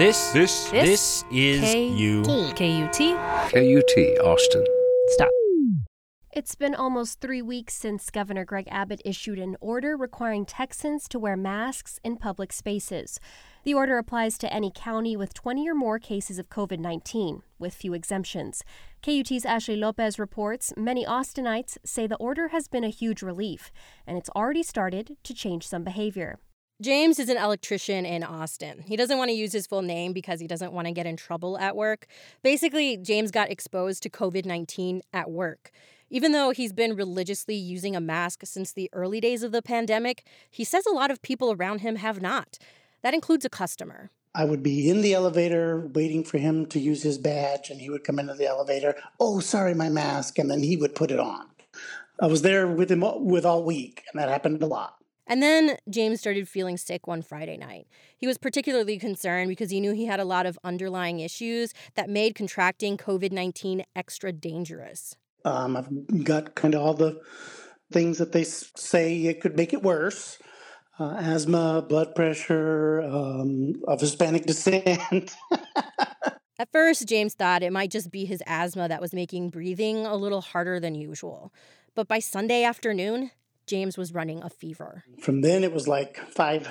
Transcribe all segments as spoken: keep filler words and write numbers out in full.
This, this, This this is K- you. K U T. K U T, Austin. Stop. It's been almost three weeks since Governor Greg Abbott issued an order requiring Texans to wear masks in public spaces. The order applies to any county with twenty or more cases of covid nineteen, with few exemptions. K U T's Ashley Lopez reports many Austinites say the order has been a huge relief, and it's already started to change some behavior. James is an electrician in Austin. He doesn't want to use his full name because he doesn't want to get in trouble at work. Basically, James got exposed to covid nineteen at work. Even though he's been religiously using a mask since the early days of the pandemic, he says a lot of people around him have not. That includes a customer. I would be in the elevator waiting for him to use his badge, and he would come into the elevator. Oh, sorry, my mask. And then he would put it on. I was there with him with all week, and that happened a lot. And then James started feeling sick one Friday night. He was particularly concerned because he knew he had a lot of underlying issues that made contracting covid nineteen extra dangerous. Um, I've got kind of all the things that they say it could make it worse. Uh, asthma, blood pressure, um, of Hispanic descent. At first, James thought it might just be his asthma that was making breathing a little harder than usual. But by Sunday afternoon, James was running a fever. From then, it was like five,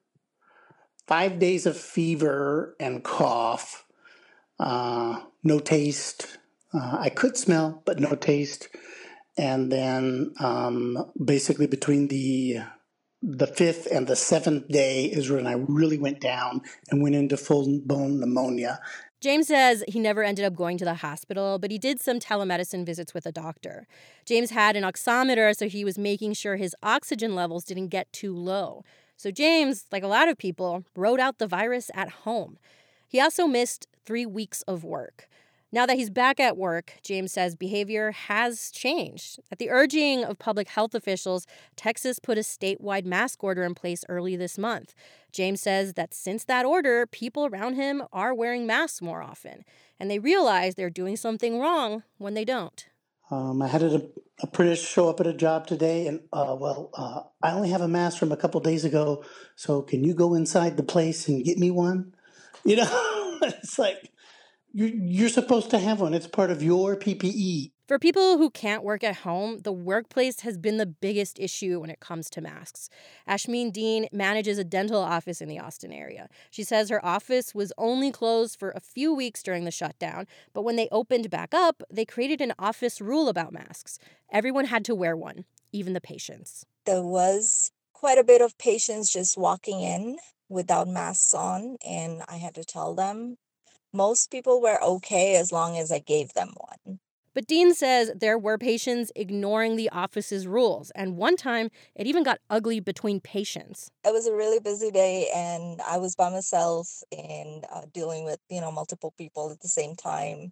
five days of fever and cough, uh, no taste. Uh, I could smell, but no taste. And then um, basically between the the fifth and the seventh day is when I really went down and went into full-blown pneumonia. James says he never ended up going to the hospital, but he did some telemedicine visits with a doctor. James had an oximeter, so he was making sure his oxygen levels didn't get too low. So James, like a lot of people, rode out the virus at home. He also missed three weeks of work. Now that he's back at work, James says behavior has changed. At the urging of public health officials, Texas put a statewide mask order in place early this month. James says that since that order, people around him are wearing masks more often, and they realize they're doing something wrong when they don't. Um, I had an apprentice show up at a job today, and, uh, well, uh, I only have a mask from a couple days ago, so can you go inside the place and get me one? You know, it's like, you're, you're supposed to have one. It's part of your P P E. For people who can't work at home, the workplace has been the biggest issue when it comes to masks. Ashmeen Dean manages a dental office in the Austin area. She says her office was only closed for a few weeks during the shutdown, but when they opened back up, they created an office rule about masks. Everyone had to wear one, even the patients. There was quite a bit of patients just walking in without masks on, and I had to tell them most people were okay as long as I gave them one. But Dean says there were patients ignoring the office's rules, and one time it even got ugly between patients. It was a really busy day, and I was by myself and uh, dealing with, you know, multiple people at the same time.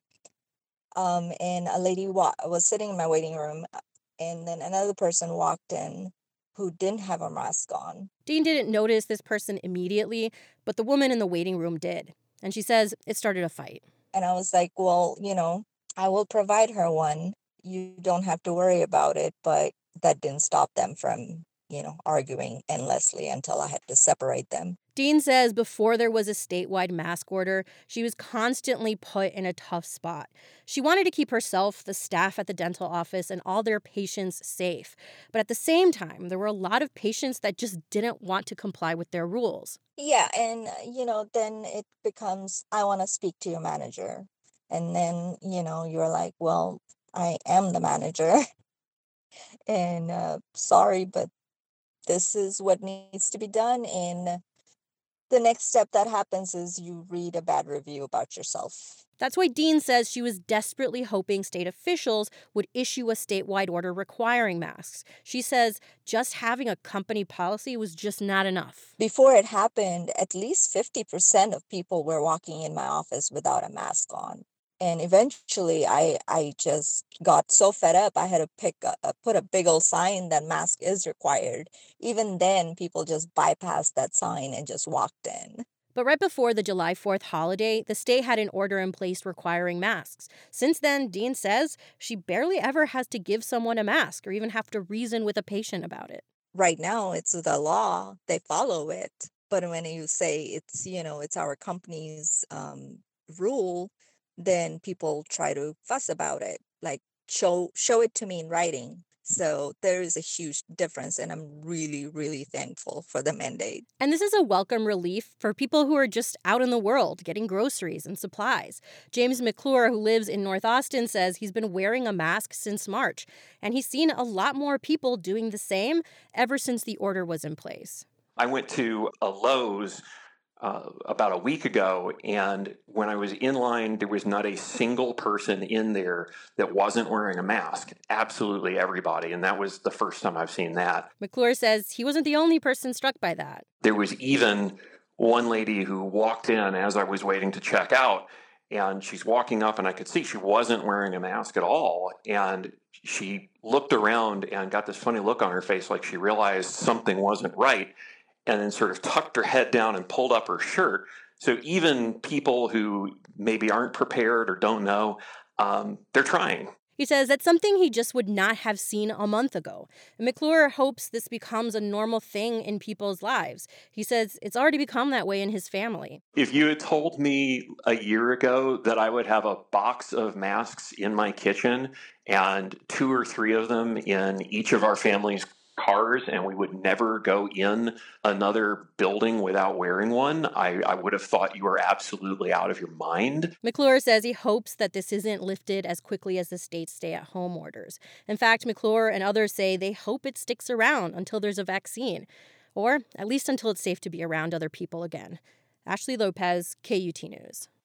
Um, and a lady wa- was sitting in my waiting room, and then another person walked in who didn't have a mask on. Dean didn't notice this person immediately, but the woman in the waiting room did. And she says it started a fight. And I was like, well, you know, I will provide her one. You don't have to worry about it. But that didn't stop them from, you know, arguing endlessly until I had to separate them. Dean says before there was a statewide mask order, she was constantly put in a tough spot. She wanted to keep herself, the staff at the dental office, and all their patients safe. But at the same time, there were a lot of patients that just didn't want to comply with their rules. Yeah, and, you know, then it becomes, I want to speak to your manager. And then, you know, you're like, well, I am the manager. and uh, sorry, but this is what needs to be done. And the next step that happens is you read a bad review about yourself. That's why Dean says she was desperately hoping state officials would issue a statewide order requiring masks. She says just having a company policy was just not enough. Before it happened, at least fifty percent of people were walking in my office without a mask on. And eventually, I, I just got so fed up, I had to pick a, put a big old sign that mask is required. Even then, people just bypassed that sign and just walked in. But right before the July fourth holiday, the state had an order in place requiring masks. Since then, Dean says she barely ever has to give someone a mask or even have to reason with a patient about it. Right now, it's the law. They follow it. But when you say it's, you know, it's our company's um, rule, then people try to fuss about it, like show show it to me in writing. So there is a huge difference, and I'm really, really thankful for the mandate. And this is a welcome relief for people who are just out in the world getting groceries and supplies. James McClure, who lives in North Austin, says he's been wearing a mask since March, and he's seen a lot more people doing the same ever since the order was in place. I went to a Lowe's uh, about a week ago, and when I was in line, there was not a single person in there that wasn't wearing a mask. Absolutely everybody, and that was the first time I've seen that. McClure says he wasn't the only person struck by that. There was even one lady who walked in as I was waiting to check out, and she's walking up, and I could see she wasn't wearing a mask at all, and she looked around and got this funny look on her face like she realized something wasn't right, and then sort of tucked her head down and pulled up her shirt. So even people who maybe aren't prepared or don't know, um, they're trying. He says that's something he just would not have seen a month ago. And McClure hopes this becomes a normal thing in people's lives. He says it's already become that way in his family. If you had told me a year ago that I would have a box of masks in my kitchen and two or three of them in each of our family's cars, and we would never go in another building without wearing one, I, I would have thought you were absolutely out of your mind. McClure says he hopes that this isn't lifted as quickly as the state's stay-at-home orders. In fact, McClure and others say they hope it sticks around until there's a vaccine, or at least until it's safe to be around other people again. Ashley Lopez, K U T News.